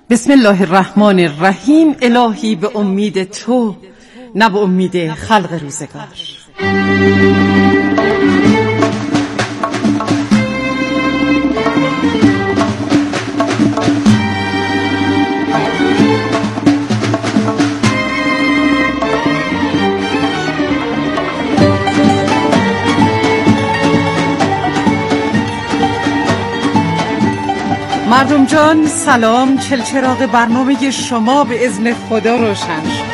بسم الله الرحمن الرحیم. الهی به امید تو، نه به امید خلق روزگار. مردم جان سلام، چلچراغ برنامه شما به اذن خدا روشن شد.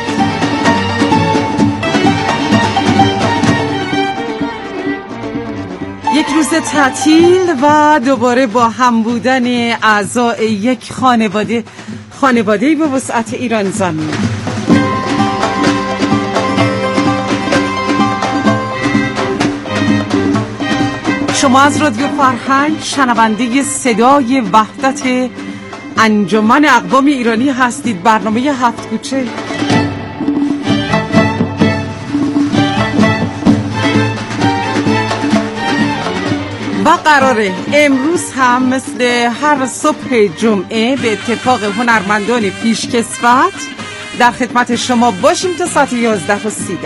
یک روز تعطیل و دوباره با هم بودن اعضای یک خانواده‌ای به وسعت ایران زمین. شما از رادیو فرهنگ شنونده صدای وحدت انجمن اقوام ایرانی هستید. برنامه هفت کوچه و قراره امروز هم مثل هر صبح جمعه به اتفاق هنرمندان پیشکسوت در خدمت شما باشیم تا ساعت 11:30.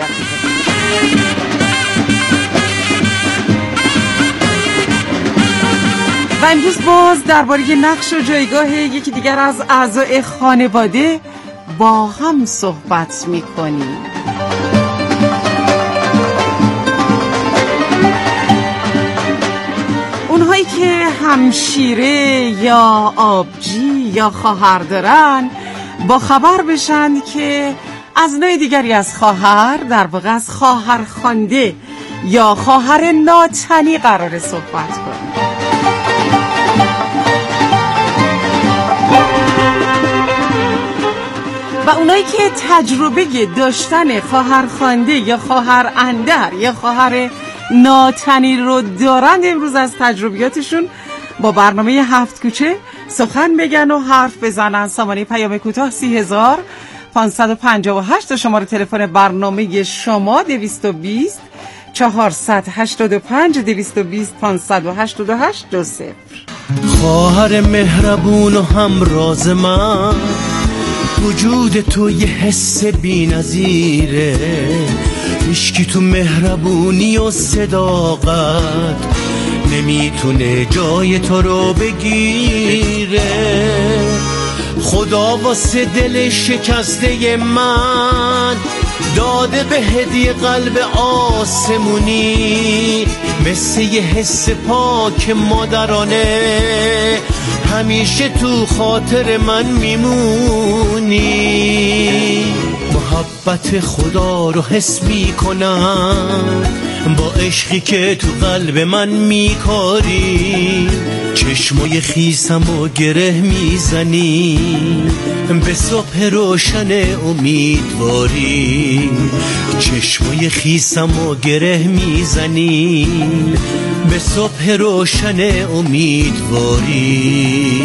و امروز باز درباره نقش و جایگاه یکی دیگر از اعضای خانواده با هم صحبت می‌کنیم. اونهایی که همشیره یا آبجی یا خواهر دارن با خبر بشن که از نوع دیگری از خواهر، در واقع از خواهر خوانده یا خواهر ناتنی قرار صحبت کنیم. و اونایی که تجربه داشتن خواهر خوانده یا خواهر اندر یا خواهر ناتنی رو دارند، امروز از تجربیاتشون با برنامه هفت کوچه سخن بگن و حرف بزنن. سامانه پیام کوتاه 30558 و شماره تلفن برنامه شما 220 485 220 588 20. خواهر مهربون و همراز من، وجود تو یه حس بی‌نظیره. هیچکی تو مهربونی و صداقت نمیتونه جای تو رو بگیره. خدا واسه دل شکسته من داده به هدیه قلب آسمونی، مثل یه حس پاک مادرانه همیشه تو خاطر من میمونی. محبت خدا رو حس میکنم با عشقی که تو قلب من میکاری. چشمای خیسم و گره میزنی به صبح روشن امیدواری. چشمای خیسم و گره میزنی به صبح روشن امیدواری.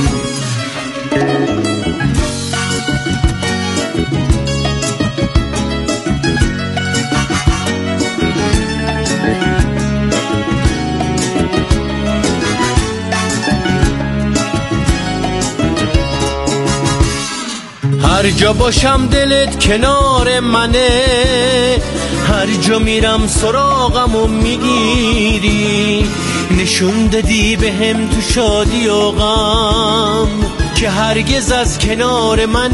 هر جا باشم دلت کنار منه، هر جا میرم سراغمو میگیری. نشون دادی به هم تو شادی و غم که هرگز از کنار من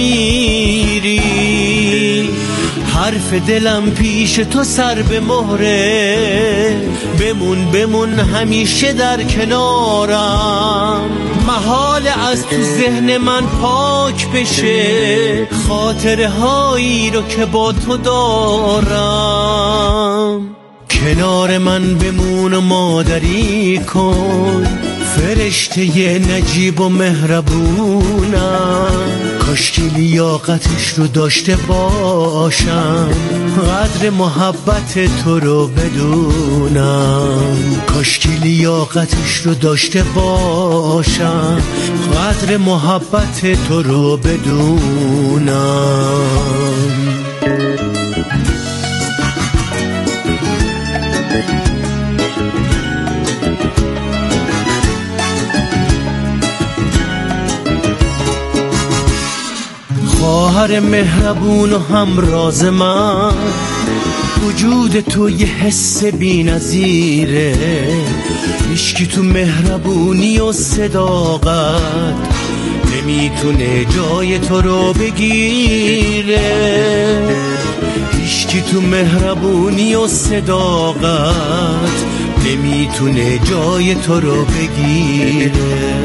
نمیری. حرف دلم پیش تو سر به مهره، بمون همیشه در کنارم. محال از تو ذهن من پاک بشه خاطره هایی رو که با تو دارم. کنار من بمون و مادری کن، فرشته نجیب و مهربونم. کاشکی لیاقتش رو داشته باشم، قدر محبت تو رو بدونم. کاشکی لیاقتش رو داشته باشم، قدر محبت تو رو بدونم. خواهر مهربون و همراز من، وجود تو یه حس بی نظیره، هیچکی تو مهربونی و صداقت نمیتونه جای تو رو بگیره، هیچکی تو مهربونی و صداقت نمیتونه جای تو رو بگیره.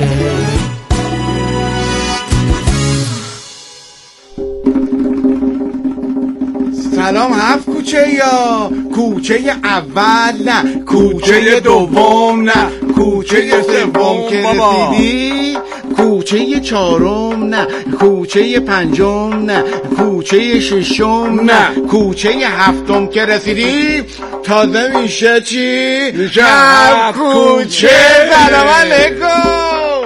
سلام هفت کوچه یا کوچه اول نه، کوچه دوم نه، کوچه سوم که رسیدی، کوچه چهارم نه، کوچه پنجم نه، کوچه ششم نه، کوچه هفتم که رسیدی تازه میشه چی؟ میشه هفت کوچه. سلام علیکم.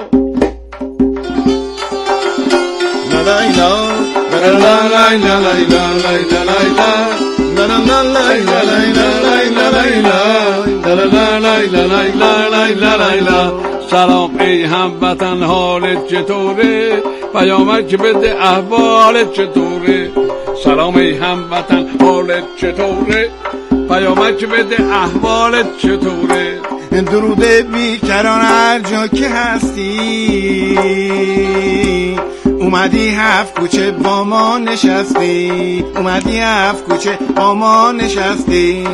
سلام ای هموطن، حالت چطوره؟ پیامک بده احوالت چطوره؟ سلام ای هموطن، حالت چطوره؟ پیامک بده احوالت چطوره؟ درود بیکران هر جا که هستی، اومدی هفت کوچه با ما نشستی، اومدی هفت کوچه با ما نشستی.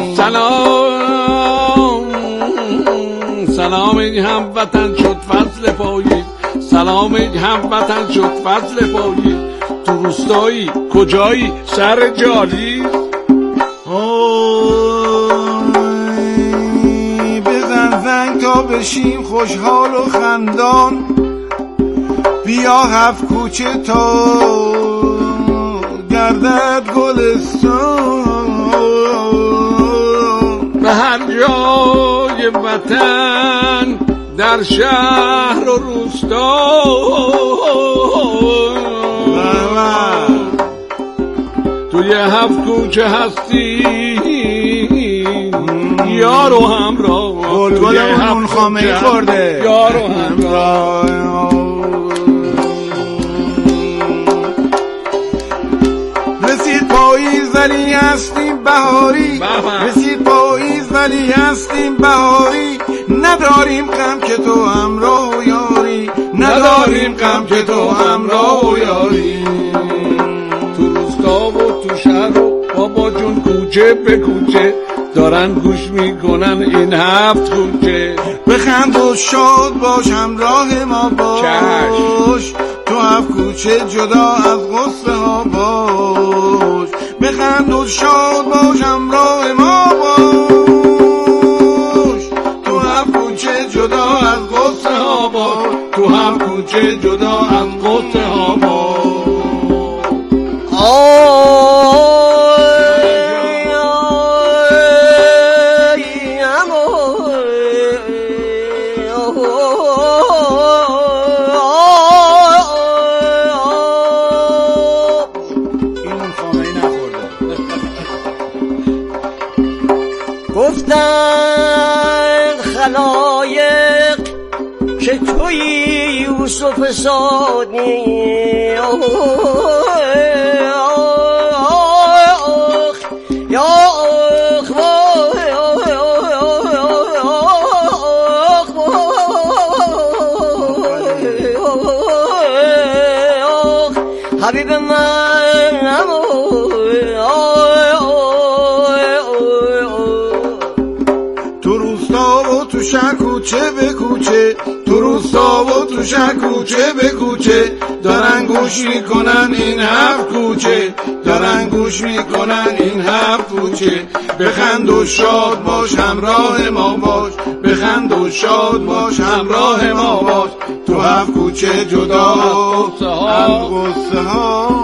سلام سلام ای هموطن، شد فصل پاییز. سلام ای هموطن، شد فصل پاییز. تو روستایی کجایی سر جالی؟ بزن زنگ تا بشیم خوشحال و خندان، بیا هفت کوچه تا گردد گلستان. به هر جای وطن، در شهر و روستا، توی هفت کوچه هستی یار و همراه. گلگلمون خامه خورده یار و همراه. رسید پاییز ولی هستیم بهاری، رسید پاییز ولی هستیم بهاری، نداریم غم که تو همراه و یاری، نداریم غم که تو همراه و یاری. تو روستا و تو شهر و بابا جون کوچه به کوچه دارن گوش میکنن این هفت کوچه. بخند و شاد باش همراه ما باش، تو هفت کوچه جدا از غصه ها باش. بخند و شاد باش همراه ما باش، تو هفت کوچه جدا از غصه ها باش، تو هفت کوچه جدا از غصه ها باش. گفتن خلایق که توی یوسف صادی، حبیب من تو روستا و تو شهر کوچه به کوچه، تو روستا و تو شهر کوچه به کوچه دارن گوش میکنن این هفت کوچه، دارن گوش میکنن این هفت کوچه. بخند و شاد باش همراه ما باش، بخند و شاد باش همراه ما باش، تو هفت کوچه جدا از غصه ها.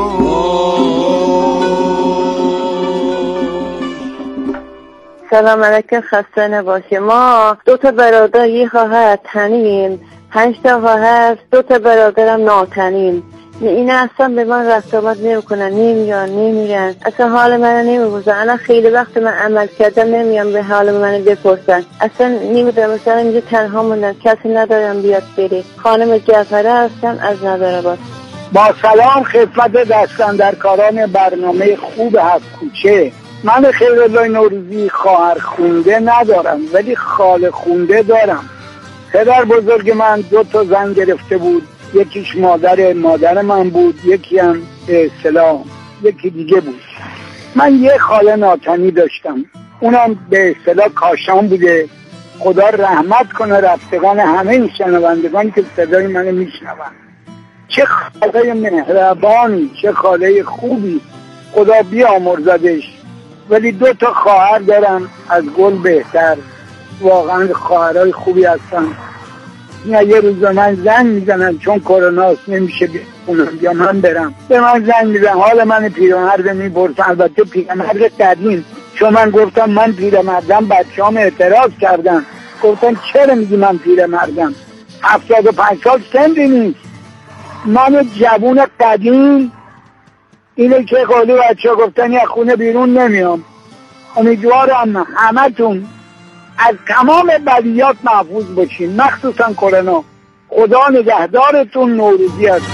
سلام علیکم، خسته نباشی. ما 2 برادر، 1 خواهر تنیم، 5 خواهر، 2 برادرم ناتنیم. این اصلا به من رفت آمد نمیکنن، نمیرن، اصلا حال من نمیبوزن. الان خیلی وقت من عمل کردم نمیام به حال من بپرسن، اصلا نمیدونم. مثلا اینجا تنها موندم، کسی ندارم بیاد بری. خانم جعفره هستم از نظرآباد. با سلام خدمت دستاندرکاران برنامه خوب هفت کوچه. من خیرالله نوروزی خواهر خونده ندارم ولی خاله خونده دارم. پدر بزرگ من 2 زن گرفته بود، یکیش مادر من بود، یکی هم به اصطلاح یکی دیگه بود. من یه خاله ناتنی داشتم، اونم به اصطلاح کاشان بوده. خدا رحمت کنه رفتگان همه شنوندگانی که صدای منو میشنون. چه خاله مهربانی، چه خاله خوبی، خدا بیامرزدش. ولی 2 خواهر دارم از گل بهتر، واقعا خواهرای خوبی هستن. یه روز من زنگ میزنن چون کروناست نمیشه بخونم یا من برم، به من زنگ میزنن حال من پیرمرد میپرسن. البته پیرمرد قدیم، چون من گفتم من پیرمردم، بچه‌هام اعتراض کردن، گفتن چرا میگی من پیرمردم؟ 75 سال سنی نیست. من جوون قدیم اینه که قولی بچه‌ها گفتن یه خونه بیرون نمیام. امیدوارم همتون از تمام بلیات محفوظ باشین، مخصوصا کرونا. خدا نگهدارتون. نوروزی هست.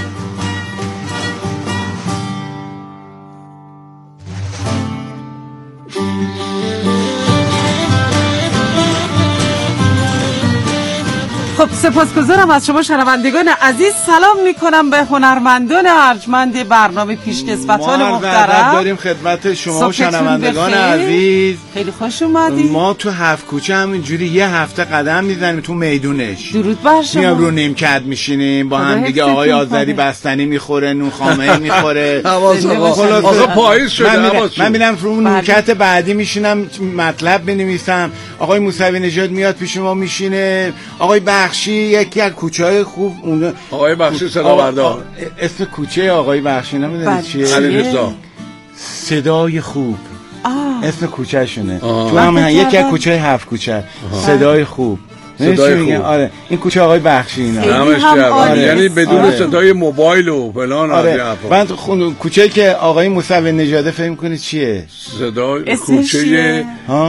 خب سپاسگزارم از شما شنوندگان عزیز. سلام میکنم به هنرمندان ارجمند برنامه پیشکسوتان محترم. داریم خدمت شما شنوندگان عزیز. خیلی خوش اومدید. ما تو هفت کوچه همینجوری یه هفته قدم میزنیم تو میدونش. درود بر شما. میام رو نیمکت میشینیم با هم دیگه. آقای آذری بستنی میخوره، نون خامه‌ای میخوره. آقا پاییز شده. من میرم رو نیمکت بعدی میشینم مطلب بنویسم. آقای موسوی نژاد میاد پیش ما میشینه. آقای بخشی یکی از کوچه‌های خوب اون. آقای بخشی صدا بردار. اسم کوچه آقای بخشی نمیدونید چیه؟ علیرضا. صدای خوب اسم کوچه شونه. تو هم یکی از کوچه هفت کوچه. صدای خوب. صدای خوب. آره این کوچه آقای بخشی اینا. یعنی بدون صدای موبایل و فلان. بعد کوچه‌ای که آقای موسوی نژاد فکر می‌کنید چیه؟ صدای کوچه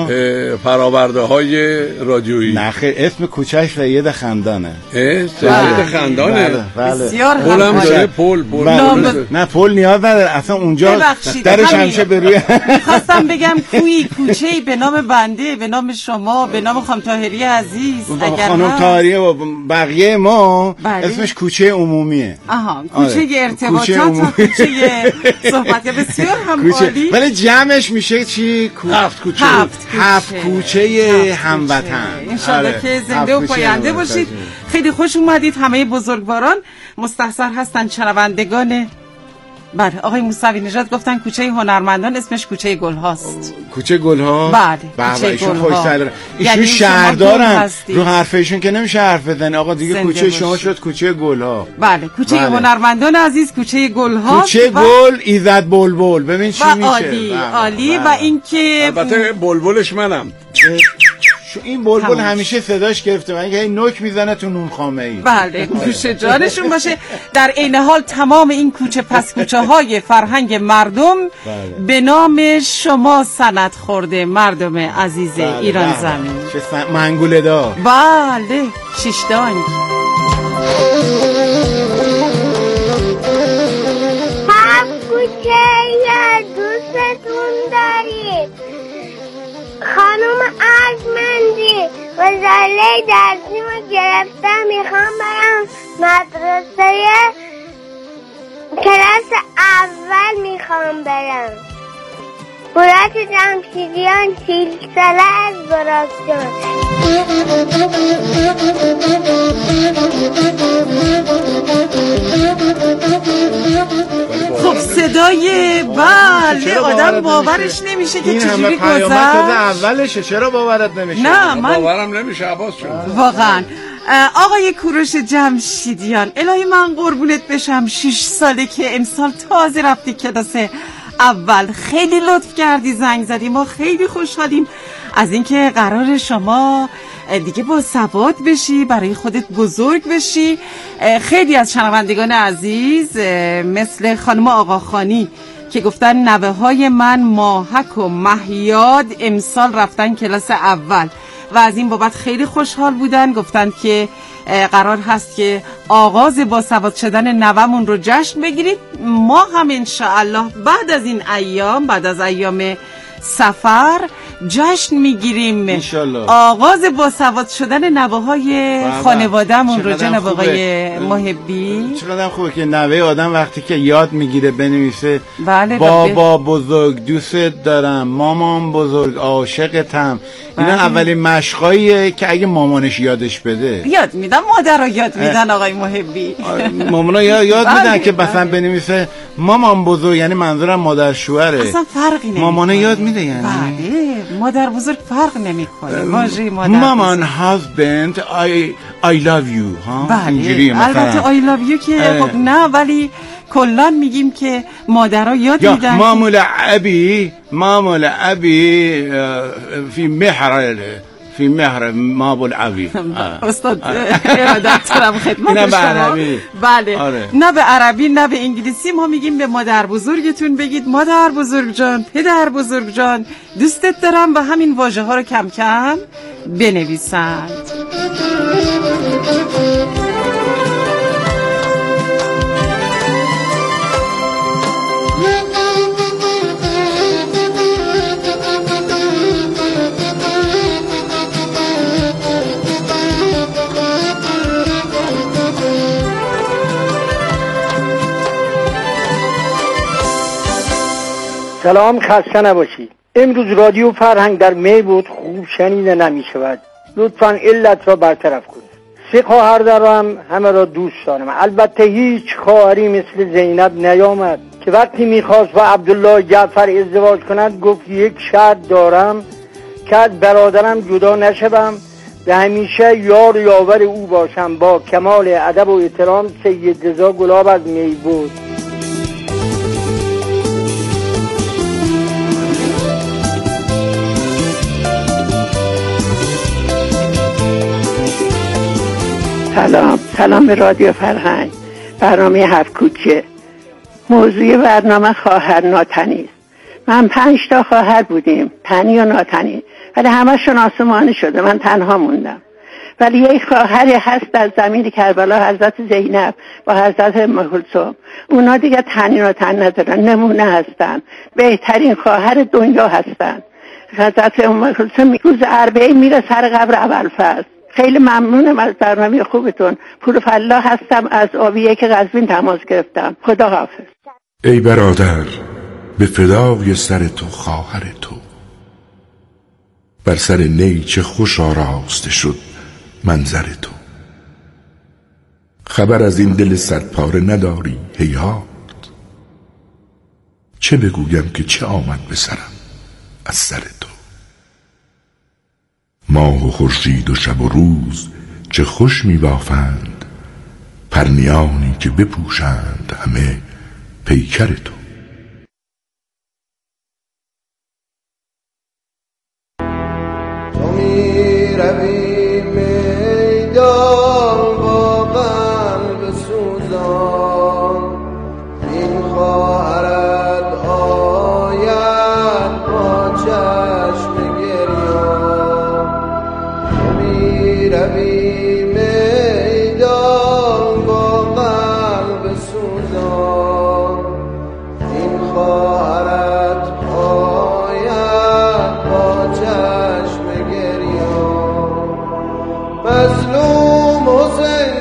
فرآورده‌های رادیویی. نه خیر، اسم کوچه‌اش سید خندانه. سید خندانه. بسیار پولم داره. پول. نه پول نیاز نداره اصلا. اونجا درش همیشه به روی. خواستم بگم کوچه‌ای به نام بنده، به نام شما، به نام خانم طاهری عزیز. خانم طاهریه و بقیه ما اسمش کوچه عمومیه. کوچه ارتباطات، کوچه صحبت. بسیار هم عالی. ولی جمعش میشه چی؟ هفت کوچه هموطن. انشالله که زنده و پاینده باشید. خیلی خوش اومدید. همه بزرگواران مستحضر هستن شنوندگان. بله آقای موسوی نژاد گفتن کوچه هنرمندان اسمش کوچه گل هاست. کوچه گل ها؟ بله کوچه گل ها. ایشون شهردارن، رو حرف ایشون که نمیشه حرف بزنه. آقا دیگه کوچه شما شد کوچه گل ها. بله کوچه هنرمندان عزیز کوچه گل ها. کوچه گل ایزد بلبل. ببین چی میشه. عالی. و اینکه البته بلبلش منم. این بلبل همیشه صداش گرفته، من که نوک میزنه تو نون خامه‌ای. بله گوش جانشون باشه. در عین حال تمام این کوچه پس کوچه های فرهنگ مردم به نام شما سند خورده مردم عزیز ایران زمین. چه منگوله دار. بله شیشدانگ. هفت کوچه یا دوستتون دارید. خانوم ارجمندی و زله درسیمو گرفتم، میخوام برم مدرسه کلاس اول میخوام برم. بورات جمشیدیان 40 ساله از براکجان. خب صدای بله آدم باورش نمیشه که چجوری گذشت. اولشه. چرا باورت نمیشه؟ نه من باورم نمیشه عباس جون. واقعا آقای کوروش جمشیدیان الهی من قربونت بشم. 6 ساله که امسال تازه رفتی کلاس اول. خیلی لطف کردی زنگ زدی. ما خیلی خوشحالیم از اینکه قرار شما دیگه با سواد بشی، برای خودت بزرگ بشی. خیلی از شنوندگان عزیز مثل خانم آقاخانی که گفتن نوه های من ماهک و مهیاد امسال رفتن کلاس اول و از این بابت خیلی خوشحال بودن. گفتن که قرار هست که آغاز باسواد شدن نوامون رو جشن بگیرید. ما هم انشاءالله بعد از این ایام، بعد از ایام سفر جشن میگیریم انشالله آغاز باسواد شدن نوه‌های خانواده‌مون رو. جناب آقای محبی چقدر خوبه که نوه آدم وقتی که یاد میگیره بنویسه بله بابا بزرگ دوست دارم، مامان بزرگ عاشقتم. اینا اولین مشقاییه که اگه مامانش یادش بده. یاد میدن، مادرها یاد میدن آقای محبی. مامانا یاد میدن که مثلا بنویسه مامان بزرگ، یعنی منظورم مادر شوهره. اصلا فرقی نمیکنه. مامانا یاد میده یعنی. بله مادر بزرگ فرق نمیکنه. واژه مادر مامان husband I love you ها. بله اینجوریه مثلا. البته I love you که خب نه، ولی کلان میگیم که مادرها یاد میدن. مامول ابی فی مهر مابل عوی. استاد ارادت دارم خدمت شما. عربی. بله نه به عربی نه به انگلیسی. ما میگیم به مادر بزرگتون بگید مادر بزرگ جان، پدر بزرگ جان، دوستت دارم، و همین واژه ها رو کم کم بنویسند. سلام، خسته نباشید. امروز رادیو فرهنگ در می بود خوب شنیده نمی شود. لطفاً علت را برطرف کنید. 3 خواهر دارم، همه را دوست دارم. البته هیچ خواهری مثل زینب نیامد که وقتی میخواست با عبدالله جعفر ازدواج کند گفت یک شرط دارم که از برادرم جدا نشوم و همیشه یار و یاور او باشم. با کمال ادب و احترام، سید رضا گلاب از می بود. سلام به رادیو فرهنگ، برنامه 7 کوچه. موضوع برنامه خواهر ناتنی است. من 5 تا خواهر بودیم، تنی و ناتنی، ولی همشون آسمانی شده، من تنها موندم. ولی یک خواهری هست در زمین کربلا، حضرت زینب با حضرت ام کلثوم. اونا دیگه تنی ناتن ندارن، نمونه هستن، بهترین خواهر دنیا هستن. حضرت ام کلثوم روز اربعین میره سر قبر ابوالفضل. خیلی ممنونم از برنامه خوبتون. پورفلا هستم از آبیه که قزوین تماس گرفتم. خدا حافظ. ای برادر، به فدای سر تو خواهر تو، بر سر نی چه خوش آراسته شد منظر تو. خبر از این دل صدپاره نداری هیهات، چه بگویم که چه آمد به سرم از سر تو. ماه و خورشید و شب و روز چه خوش می بافند، پرنیانی که بپوشند همه پیکر تو. تو می روی میدان با قلب سوزان، این خواهرت آید با چشم گریان. تو می روی میدان با قلب سوزان، این خواهرت آید با چشم گریان. مظلوم حسین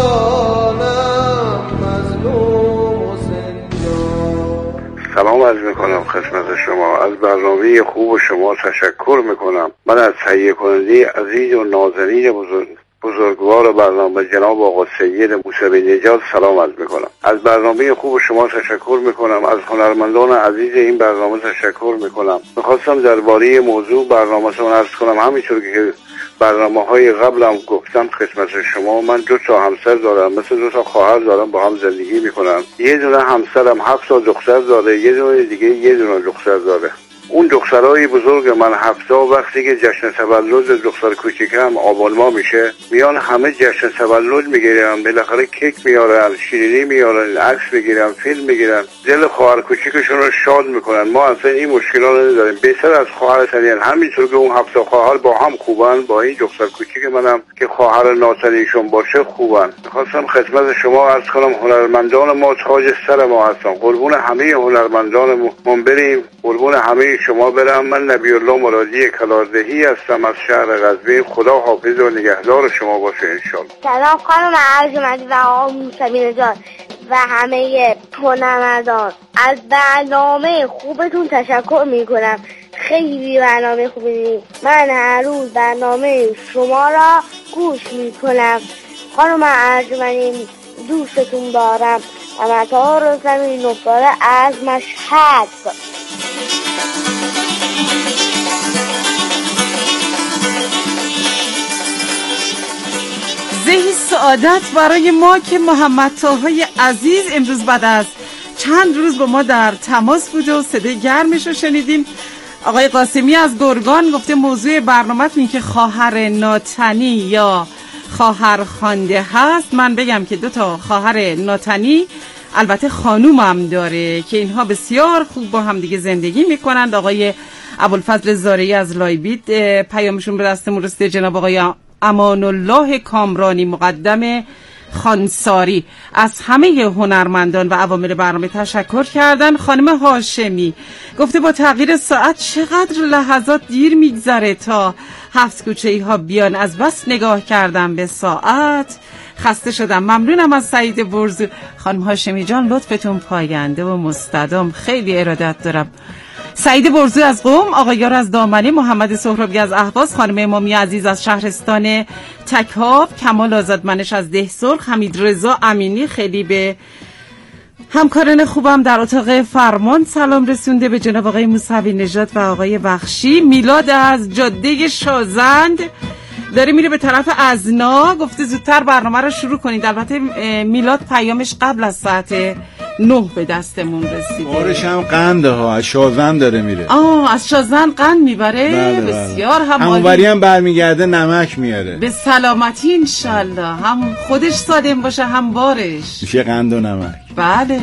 جانم، مظلوم حسین جان. سلام عرض میکنم خدمت شما. از برنامه خوب شما تشکر میکنم. من از تهیه کننده عزیز و نازنین بزرگوار برنامه جناب آقا سید موسوی نژاد سلام عرض میکنم. از برنامه خوب شما تشکر میکنم. از هنرمندان عزیز این برنامه تشکر میکنم. میخواستم درباره موضوع برنامه‌تون عرض کنم. همینطور که برنامه‌های قبلم گفتم خدمت شما، من 2 تا همسر دارم، مثل 2 تا خواهر دارم، با هم زندگی میکنم. یه دونه همسرم 7 تا دختر داره، یه دونه دیگه 1 دونه دختر داره. اون دخترای بزرگ من 7 وقتی که جشن تولد دختر کوچیکم آبان ماه میشه میان همه جشن تولد میگیرن، بالاخره کیک میارن، شیرینی میارن، عکس میگیرن، فیلم میگیرن، دل خواهر کوچیکشون رو شاد میکنن. ما اصلا این مشکلات رو نداریم، بهتر از خواهر تنین. همینطور که اون 7 خواهر با هم خوبن، با این دختر کوچیک منم که خواهر ناتنیشون باشه خوبن. خواستم خدمت شما عرض کنم هنرمندان ما تاج سر ما هستن. قربون همه هنرمندان ما بریم، قربون همه شما برم. من نبی الله مرادی کلاردهی هستم از شهر قزوین. خدا حافظ و نگهدار شما باشه انشالله. سلام خانم ارجمندی و آقا موسوی نژاد و همه هنرمندان، از برنامه خوبتون تشکر میکنم. خیلی برنامه خوبی، من هر روز برنامه شما را گوش میکنم. خانم ارجمندی دوستتون دارم. امتحان رستمی نفتاره از مشهد. زهی سعادت برای ما که محمد طاهای عزیز امروز بعد از چند روز با ما در تماس بود و صدای گرمش رو شنیدیم. آقای قاسمی از گرگان گفته موضوع برنامه‌تون که خواهر ناتنی یا خواهر خوانده هست. من بگم که 2 خواهر ناتنی البته خانومم داره که اینها بسیار خوب با هم دیگه زندگی میکنند. آقای ابوالفضل زارعی از لایبید پیامشون به دستمون رسیده. جناب آقای امان الله کامرانی مقدم خانساری از همه هنرمندان و عوامل برنامه تشکر کردن. خانم هاشمی گفته با تغییر ساعت چقدر لحظات دیر میگذره تا 7 کوچه‌ای ها بیان، از بس نگاه کردم به ساعت خسته شدم. ممنونم از سعید برزو. خانم هاشمی جان لطفتون پاینده و مستدام، خیلی ارادت دارم. سعید برزو از قم، آقا یار از دامنی، محمد سهرابی از اهواز، خانم امامی عزیز از شهرستان تکاب، کمال آزادمنش از دهسرخ، حمید رضا امینی خیلی به همکاران خوبم در اتاق فرمان سلام رسونده، به جناب آقای موسوی نژاد و آقای بخشی. میلاد از جاده شازند داره میره به طرف ازنا، گفته زودتر برنامه رو شروع کنید. البته میلاد پیامش قبل از ساعت 9 به دستمون رسیده. بارش هم قنده ها، از شازن داره میره. از شازن قند میبره. بله بسیار همونوری هم برمیگرده نمک میاره. به سلامتی انشالله، هم خودش سالم باشه هم بارش میشه قند و نمک. بله.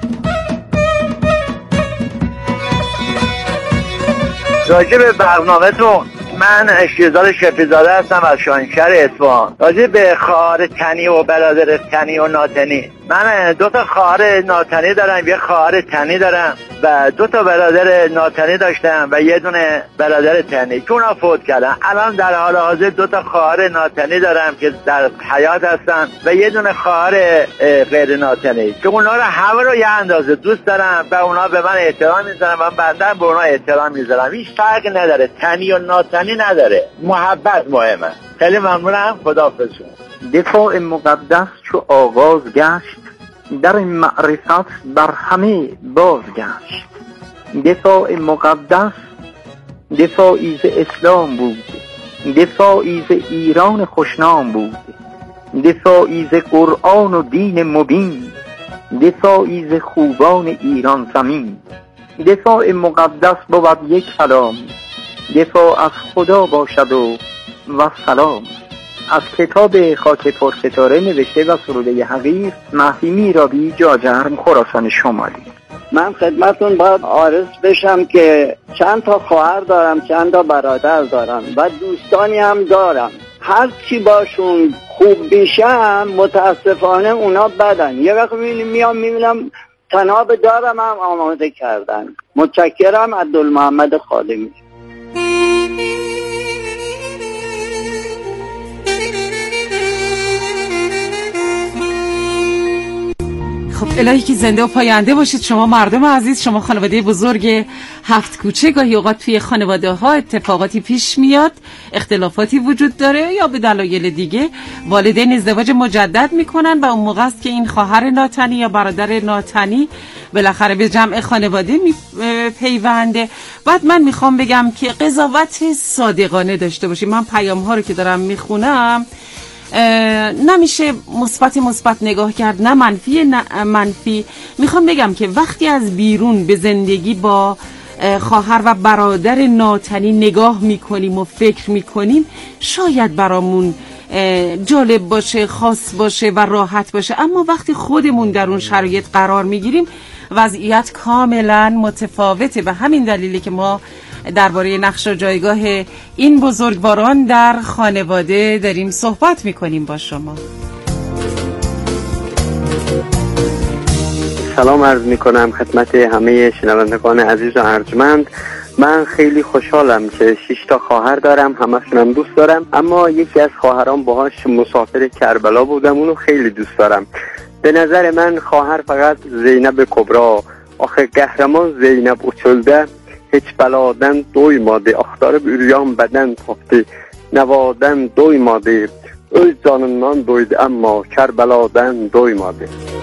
راجع به برنامه‌تون، من اشتیزاد شفیزاده هستم از شاهینشهر اصفهان. راجع به خواهر تنی و برادر تنی و ناتنی، من 2 خواهر ناتنی دارم، 1 خواهر تنی دارم و 2 برادر ناتنی داشتم و 1 دونه برادر تنی که اونا فوت کردن. الان در حال حاضر 2 خواهر ناتنی دارم که در حیات هستن و 1 دونه خواهر غیر ناتنی که اونا رو همه رو یه اندازه دوست دارم و اونا به من احترام میذارن، من بنده به اونا احترام میذارم. هیچ فرقی نداره، تنی و ناتنی نداره، محبت مهمه. خیلی ممنونم، خداحافظ. دفاع مقدس چو آغاز گشت، در معرفت بر همه باز گشت. دفاع مقدس دفاعی ز اسلام بود، دفاعی ز ایران خوشنام بود، دفاعی ز قرآن و دین مبین، دفاعی ز خوبان ایران زمین. دفاع مقدس بود 1 کلام، دفاع از خدا باشد و سلام. از کتاب خاک پرستاره نوشته و سروده حقیر، مهدی میرابی، جاجرم، خراسان شمالی. من خدمتون باید عارض بشم که چند تا خواهر دارم، چند تا برادر دارم و دوستانی هم دارم. هر چی باشون خوب بیشم متاسفانه اونا بدن. یه وقت میبینم تناب دارم هم آماده کردن. متشکرم. عبدالمحمد خادمی. خب الهی که زنده و پاینده باشید شما مردم عزیز، شما خانواده بزرگ 7 کوچه. گاهی اوقات توی خانواده ها اتفاقاتی پیش میاد، اختلافاتی وجود داره یا به دلایل دیگه والدین ازدواج مجدد میکنن و اون موقع است که این خواهر ناتنی یا برادر ناتنی بالاخره به جمع خانواده پیونده. بعد من میخوام بگم که قضاوت صادقانه داشته باشیم. من پیام ها رو که دارم میخونم نمیشه مثبت نگاه کرد، نه منفی. میخوام بگم که وقتی از بیرون به زندگی با خواهر و برادر ناتنی نگاه میکنیم و فکر میکنیم شاید برامون جالب باشه، خاص باشه و راحت باشه، اما وقتی خودمون در اون شرایط قرار میگیریم وضعیت کاملا متفاوته. به همین دلیلی که ما درباره نقش و جایگاه این بزرگواران در خانواده داریم صحبت میکنیم با شما. سلام عرض میکنم خدمت همه شنوندگان عزیز و ارجمند. من خیلی خوشحالم که 6 تا خواهر دارم، همشونم دوست دارم، اما یکی از خواهرام باهاش مسافر کربلا بودم، اونو خیلی دوست دارم. به نظر من خواهر فقط زینب کبرا، آخه قهرمان زینب اچلده، هیç beladan doymadı, axtarıb üryan bədən tapdı, nəvadan doymadı, öz canından doydu amma Kərbeladan doymadı.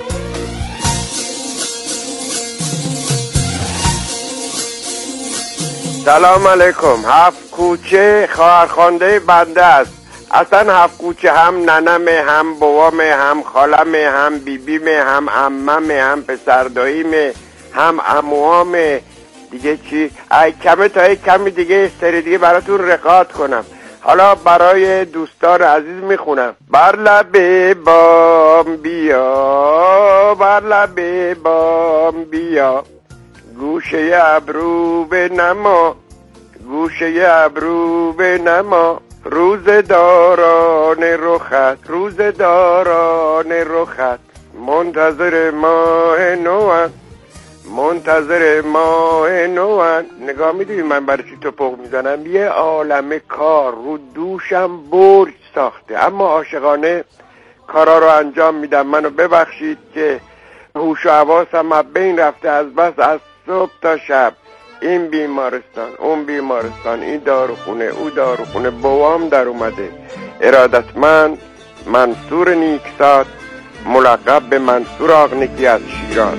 سلام علیکم. 7 کوچه خواهرخوانده بنده است. اصلا 7 کوچه هم ننمه، هم بابامه، هم خالمه، هم بیبیمه، هم عممه، هم پسرداییمه، هم عموامه. دیگه چی؟ کمه تا کمی دیگه سری دیگه براتون رقات کنم. حالا برای دوستان عزیز میخونم. بر لب بام بیا، بر لب بام بیا، گوشه ابرو به نما، گوشه ابرو به نما، روز داران رخت، روز داران رخت، منتظر ماه نوم، منتظر ماه نوم. نگاه میدونی من برای چی توپق میزنم؟ یه عالم کار رو دوشم برج ساخته، اما عاشقانه کارا رو انجام میدم. منو ببخشید که هوش و حواسم از بین رفته، از بس از صبح تا شب این بیمارستان، اون بیمارستان، این داروخونه، او داروخونه، بوام در اومده. ارادتمند منصور نیکزاد، ملقب به منصور آقنکی از شیراز.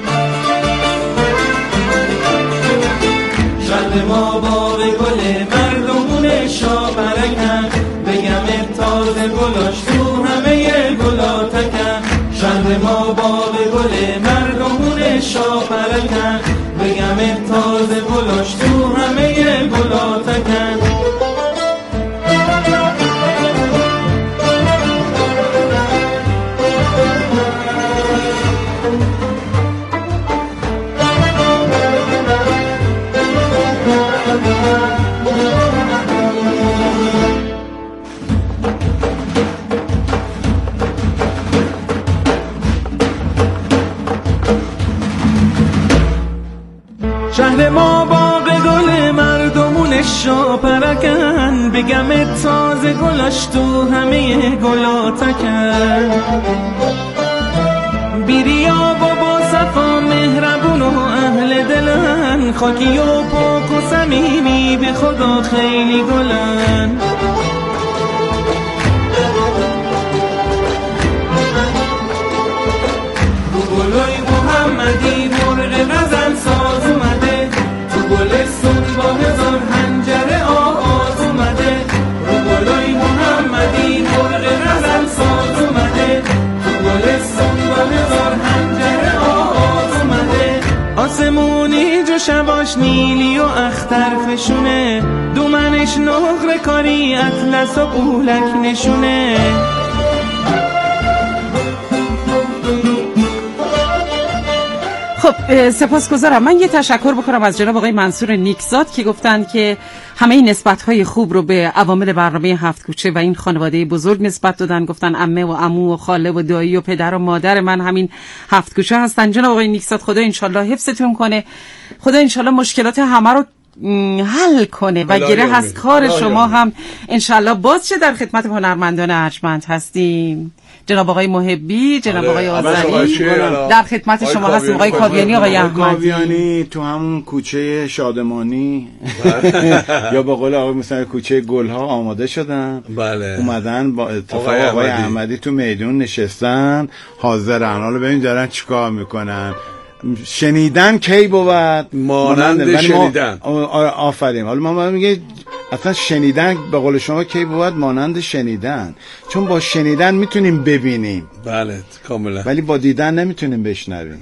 شهر ما باغ گل مردمون شاپرکن، بگم تازه گلاش تو همه گلاتکن. شهر ما باغ گل مردمون شاپرکن، بگم تازه گلاش تو همه گلاتکن. شهر ما باغ گل مردمون شاپرکن، بگم تازه گلاش تو همه گلاتکن. بیریا بابا صفا مهربون و اهل دلن، خاکی و پاک و صمیمی به خدا خیلی گلن. رو گلای محمدی مرغ غزل ساز اومده، تو گلستون با هزار حنجره آواز اومده. رو گلای محمدی مرغ غزل ساز اومده، تو گلستون با هزار حنجره آواز اومده. آسمونی جو شباش نیلی و اختر فشونه، دومنش نقره کاری اطلس و قولک نشونه. خب سپاسگزارم. من یه تشکر بکنم از جناب آقای منصور نیکزاد که گفتن که همه این نسبت‌های خوب رو به عوامل برنامه 7 کوچه و این خانواده بزرگ نسبت دادن. گفتن عمه و عمو و خاله و دایی و پدر و مادر من همین 7 کوچه هستن. جناب آقای نیکزاد خدا انشالله حفظتون کنه، خدا انشالله مشکلات همه رو حل کنه و گره از کار شما هم انشالله باز چه. در خدمت هنرمندان ارجمند هستیم. جناب آقای محبی، جناب آقای آذری در خدمت شما هستیم. آقای کاویانی، آقای کاویانی تو همون کوچه شادمانی یا به قول آقای مثلا کوچه گلها آماده شدن. بله. اومدن با اتفاق آقای احمدی تو میدون نشستن حاضرن. حالا ببین دارن چیکار میکنن. شنیدن کی بود؟ مانند شنیدن. آفرین. حالا ما میگه اصلا شنیدن به قول شما کی بود؟ مانند شنیدن. چون با شنیدن میتونیم ببینیم، بله کاملا، ولی با دیدن نمیتونیم بشنویم.